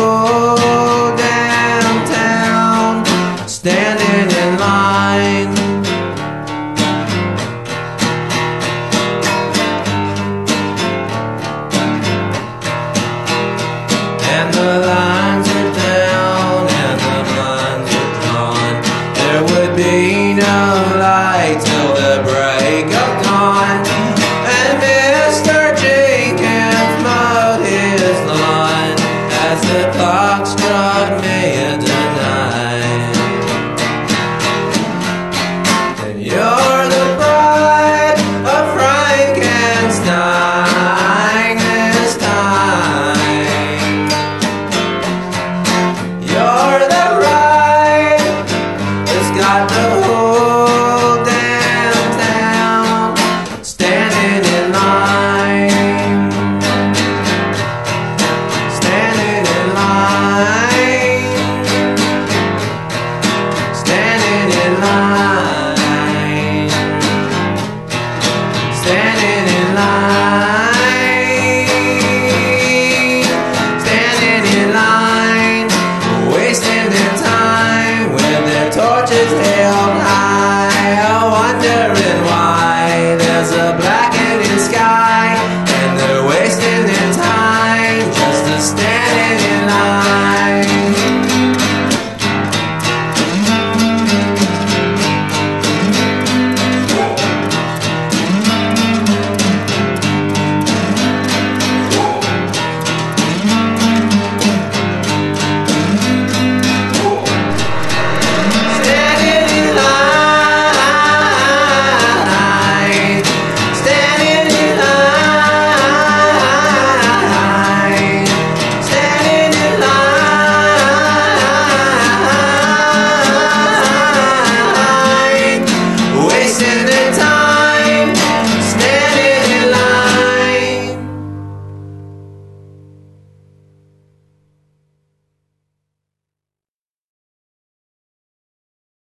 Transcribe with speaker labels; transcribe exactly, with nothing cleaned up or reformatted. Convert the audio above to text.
Speaker 1: whole damn town standing in line. And the lines are down and the blinds are drawn. There would be no light till the break of dawn. And Mister Jenkins mowed his lawn as the clock struck midnight. And you're the bride of Frankenstein this time. You're the bride that's got the whole damn town standing in line. Standing in line. Standing in line. Standing in line. Standing in line. Wasting their time with their torches held high, wondering why there's a blackening sky, and they're wasting their time just to standing in line.